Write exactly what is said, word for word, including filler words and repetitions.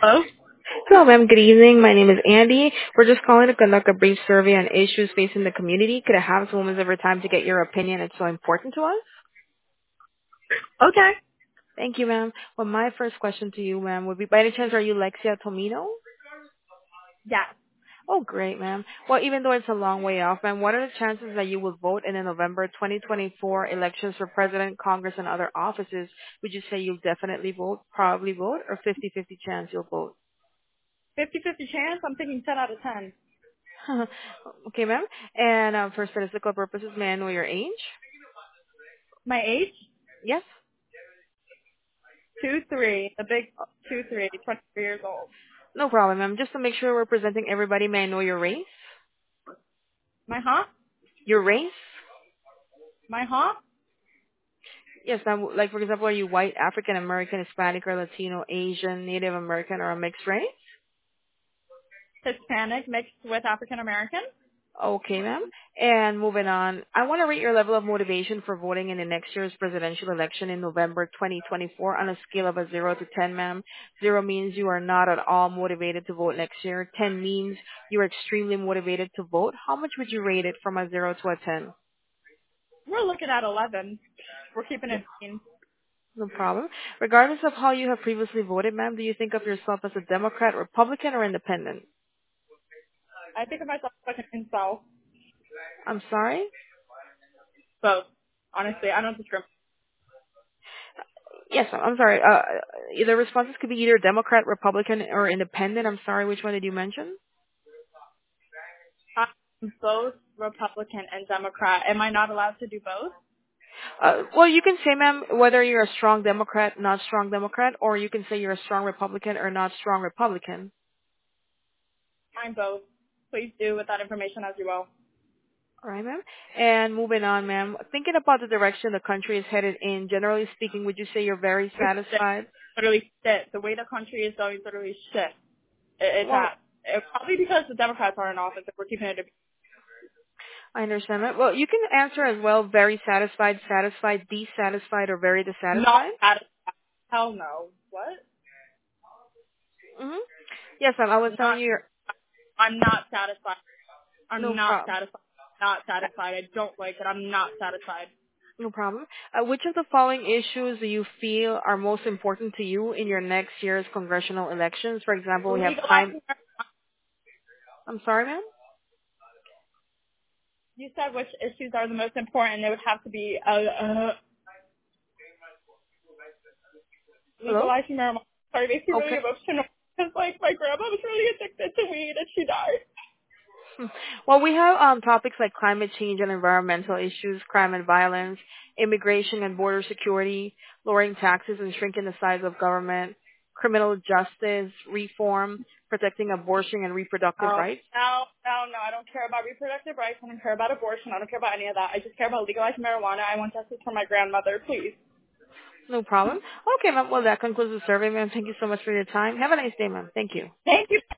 Hello? Hello, ma'am. Good evening. My name is Andy. We're just calling to conduct a brief survey on issues facing the community. Could I have some moments of your time to get your opinion? It's so important to us. Okay. Thank you, ma'am. Well, my first question to you, ma'am, would be, by any chance, are you Lexia Tomino? Yes. Oh, great, ma'am. Well, even though it's a long way off, ma'am, what are the chances that you will vote in the November twenty twenty-four elections for President, Congress, and other offices? Would you say you'll definitely vote, probably vote, or fifty-fifty chance you'll vote? Fifty-fifty chance? I'm thinking ten out of ten. Okay, ma'am. And um, for statistical purposes, may I know your age? My age? Yes. Two, three. The big two, three. twenty-three years old. No problem, ma'am. Just to make sure we're presenting everybody, may I know your race? My huh? Your race? My huh? Yes, ma'am. Like, for example, are you white, African American, Hispanic, or Latino, Asian, Native American, or a mixed race? Hispanic mixed with African American? Okay, ma'am. And moving on, I want to rate your level of motivation for voting in the next year's presidential election in November twenty twenty-four on a scale of a zero to ten, ma'am. Zero means you are not at all motivated to vote next year. ten means you are extremely motivated to vote. How much would you rate it from a zero to a ten? We're looking at eleven. We're keeping No, it mean. no problem. Regardless of how you have previously voted, ma'am, do you think of yourself as a Democrat, Republican, or independent? I think of myself like an incel. I'm sorry? Both. Honestly, I don't discriminate. Yes, I'm I'm sorry. Uh, the responses could be either Democrat, Republican, or independent. I'm sorry, which one did you mention? I'm both Republican and Democrat. Am I not allowed to do both? Uh, well, you can say, ma'am, whether you're a strong Democrat, not strong Democrat, or you can say you're a strong Republican or not strong Republican. I'm both. Please do with that information as you will. All right, ma'am. And moving on, ma'am, thinking about the direction the country is headed in, generally speaking, would you say you're very It's shit. satisfied? Literally shit. The way the country is going is literally shit. It, it's Well, at. It, probably because the Democrats are in office if we're keeping it. I understand that. Well, you can answer as well, very satisfied, satisfied, dissatisfied, or very Not dissatisfied. satisfied. Hell no. What? Mm-hmm. Yes, ma'am. I was telling Not. you, you're, I'm not satisfied. no I'm not problem. satisfied. Not satisfied. I don't like it. I'm not satisfied. No problem. Uh, which of the following issues do you feel are most important to you in your next year's congressional elections? For example, we have crime. Legalizing. I'm sorry, ma'am? You said which issues are the most important. It would have to be uh, uh, Hello? legalizing marijuana. Sorry, it makes me really Okay. emotional because like my grandma was really addicted to weed and she died. Hmm. Well, we have um, topics like climate change and environmental issues, crime and violence, immigration and border security, lowering taxes and shrinking the size of government, criminal justice reform, protecting abortion and reproductive Oh, rights. no, no, no. I don't care about reproductive rights. I don't care about abortion. I don't care about any of that. I just care about legalizing marijuana. I want justice for my grandmother, please. No problem. Okay, ma'am. Well, that concludes the survey, ma'am. Thank you so much for your time. Have a nice day, ma'am. Thank you. Thank you.